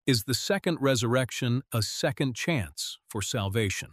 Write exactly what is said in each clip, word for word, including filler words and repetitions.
Is the second resurrection a second chance for salvation?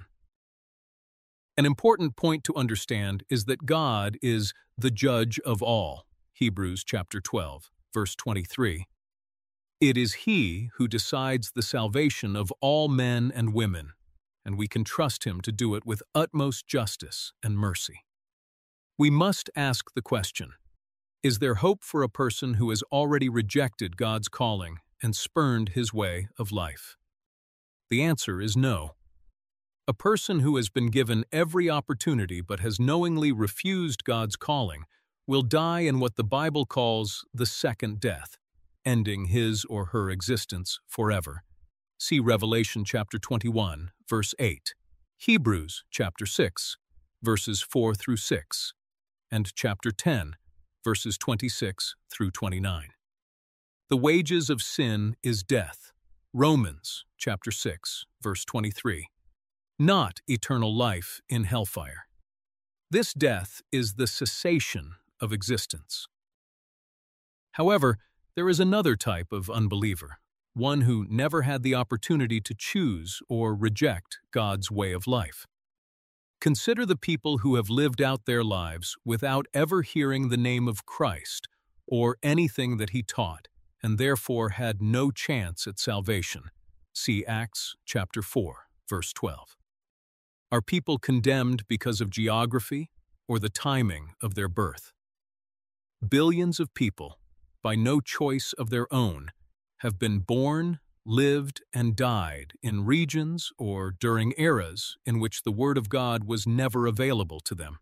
An important point to understand is that God is the judge of all. Hebrews chapter twelve, verse twenty-three. It is He who decides the salvation of all men and women, and we can trust Him to do it with utmost justice and mercy. We must ask the question, is there hope for a person who has already rejected God's calling and spurned His way of life? The answer is no. A person who has been given every opportunity but has knowingly refused God's calling will die in what the Bible calls the second death, ending his or her existence forever. See Revelation chapter twenty-one, verse eight, Hebrews chapter six, verses four through six, and chapter ten, verses twenty-six through twenty-nine. The wages of sin is death. Romans chapter six, verse twenty-three. Not eternal life in hellfire. This death is the cessation of existence. However, there is another type of unbeliever, one who never had the opportunity to choose or reject God's way of life. Consider the people who have lived out their lives without ever hearing the name of Christ or anything that He taught, and therefore had no chance at salvation. See Acts chapter four, verse twelve. Are people condemned because of geography or the timing of their birth? Billions of people, by no choice of their own, have been born, lived, and died in regions or during eras in which the Word of God was never available to them.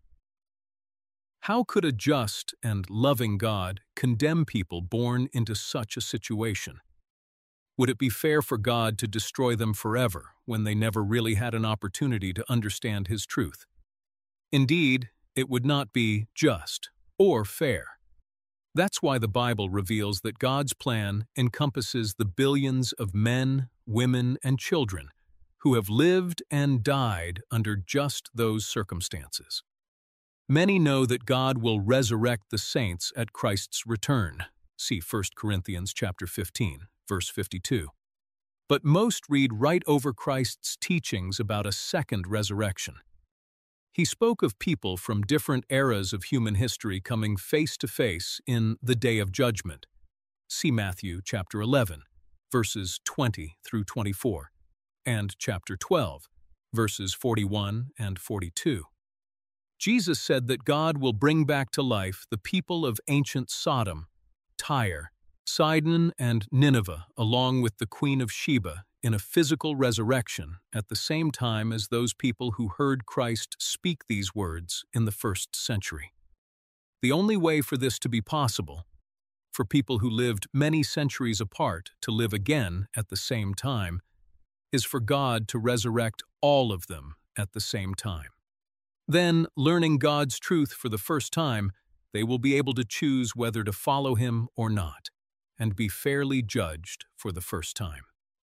How could a just and loving God condemn people born into such a situation? Would it be fair for God to destroy them forever when they never really had an opportunity to understand His truth? Indeed, it would not be just or fair. That's why the Bible reveals that God's plan encompasses the billions of men, women, and children who have lived and died under just those circumstances. Many know that God will resurrect the saints at Christ's return. See First Corinthians chapter fifteen, verse fifty-two. But most read right over Christ's teachings about a second resurrection. He spoke of people from different eras of human history coming face to face in the day of judgment. See Matthew chapter eleven, verses twenty through twenty-four, and chapter twelve, verses forty-one and forty-two. Jesus said that God will bring back to life the people of ancient Sodom, Tyre, Sidon, and Nineveh, along with the Queen of Sheba, in a physical resurrection at the same time as those people who heard Christ speak these words in the first century. The only way for this to be possible, for people who lived many centuries apart to live again at the same time, is for God to resurrect all of them at the same time. Then, learning God's truth for the first time, they will be able to choose whether to follow Him or not, and be fairly judged for the first time.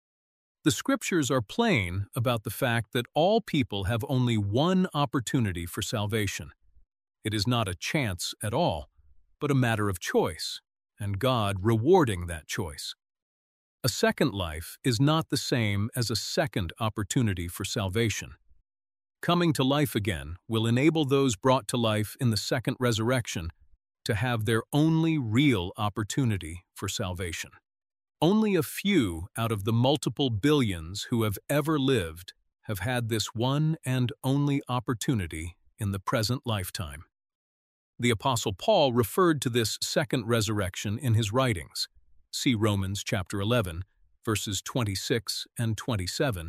The Scriptures are plain about the fact that all people have only one opportunity for salvation. It is not a chance at all, but a matter of choice, and God rewarding that choice. A second life is not the same as a second opportunity for salvation. Coming to life again will enable those brought to life in the second resurrection to have their only real opportunity for salvation. Only a few out of the multiple billions who have ever lived have had this one and only opportunity in the present lifetime. The Apostle Paul referred to this second resurrection in his writings. See Romans chapter eleven, verses twenty-six and twenty-seven,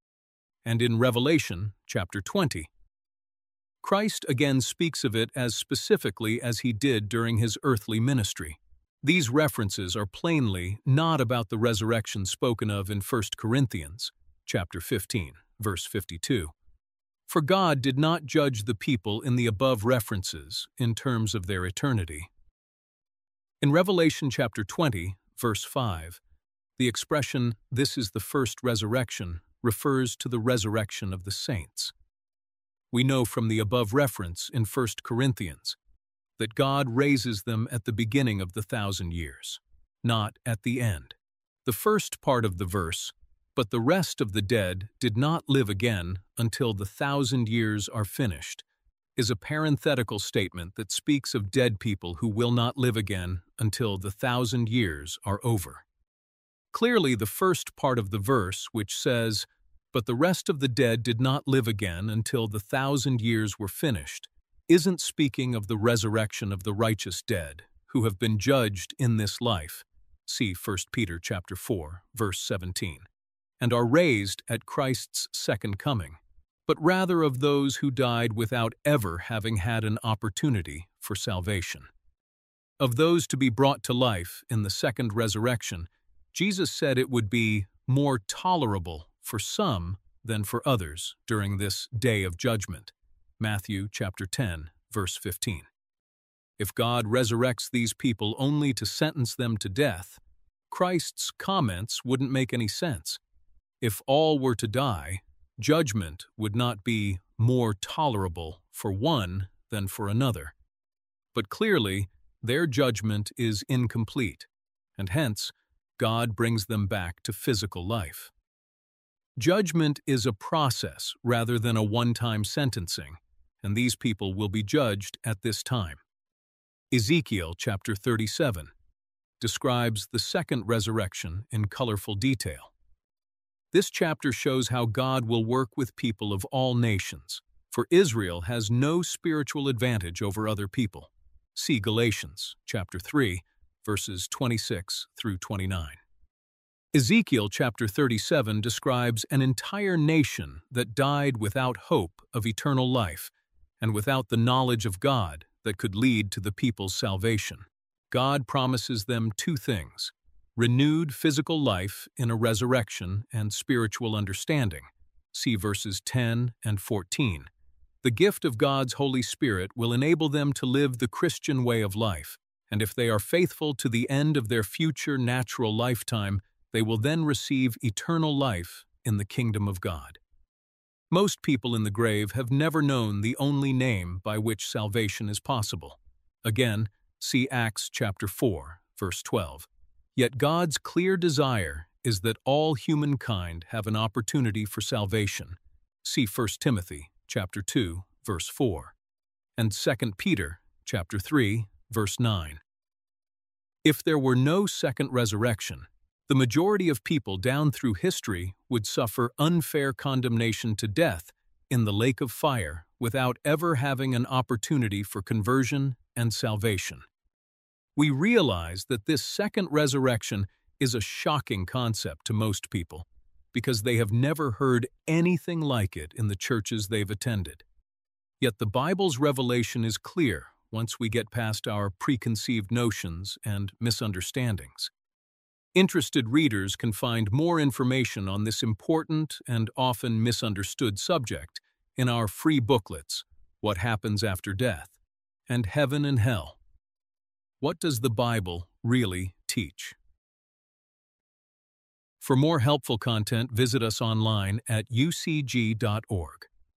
and in Revelation chapter twenty. Christ again speaks of it as specifically as He did during His earthly ministry. These references are plainly not about the resurrection spoken of in First Corinthians chapter fifteen, verse fifty-two. For God did not judge the people in the above references in terms of their eternity. In Revelation chapter twenty, verse five, the expression, "This is the first resurrection," refers to the resurrection of the saints. We know from the above reference in First Corinthians that God raises them at the beginning of the thousand years, not at the end. The first part of the verse, "But the rest of the dead did not live again until the thousand years are finished," is a parenthetical statement that speaks of dead people who will not live again until the thousand years are over. Clearly, the first part of the verse, which says, "But the rest of the dead did not live again until the thousand years were finished," isn't speaking of the resurrection of the righteous dead, who have been judged in this life, see First Peter chapter four, verse seventeen, and are raised at Christ's second coming, but rather of those who died without ever having had an opportunity for salvation. Of those to be brought to life in the second resurrection, Jesus said it would be more tolerable for some than for others during this day of judgment. Matthew chapter ten, verse fifteen. If God resurrects these people only to sentence them to death, Christ's comments wouldn't make any sense. If all were to die, judgment would not be more tolerable for one than for another. But clearly, their judgment is incomplete, and hence, God brings them back to physical life. Judgment is a process rather than a one-time sentencing, and these people will be judged at this time. Ezekiel chapter thirty-seven describes the second resurrection in colorful detail. This chapter shows how God will work with people of all nations, for Israel has no spiritual advantage over other people. See Galatians chapter three, verses twenty-six through twenty-nine. Ezekiel chapter thirty-seven describes an entire nation that died without hope of eternal life and without the knowledge of God that could lead to the people's salvation. God promises them two things: renewed physical life in a resurrection and spiritual understanding. See verses ten and fourteen. The gift of God's Holy Spirit will enable them to live the Christian way of life, and if they are faithful to the end of their future natural lifetime, they will then receive eternal life in the kingdom of God. Most people in the grave have never known the only name by which salvation is possible. Again, see Acts chapter four, verse twelve. Yet God's clear desire is that all humankind have an opportunity for salvation. See First Timothy chapter two, verse four, and Second Peter chapter three, verse nine. If there were no second resurrection, the majority of people down through history would suffer unfair condemnation to death in the lake of fire without ever having an opportunity for conversion and salvation. We realize that this second resurrection is a shocking concept to most people because they have never heard anything like it in the churches they've attended. Yet the Bible's revelation is clear once we get past our preconceived notions and misunderstandings. Interested readers can find more information on this important and often misunderstood subject in our free booklets, What Happens After Death, and Heaven and Hell. What does the Bible really teach? For more helpful content, visit us online at u c g dot org.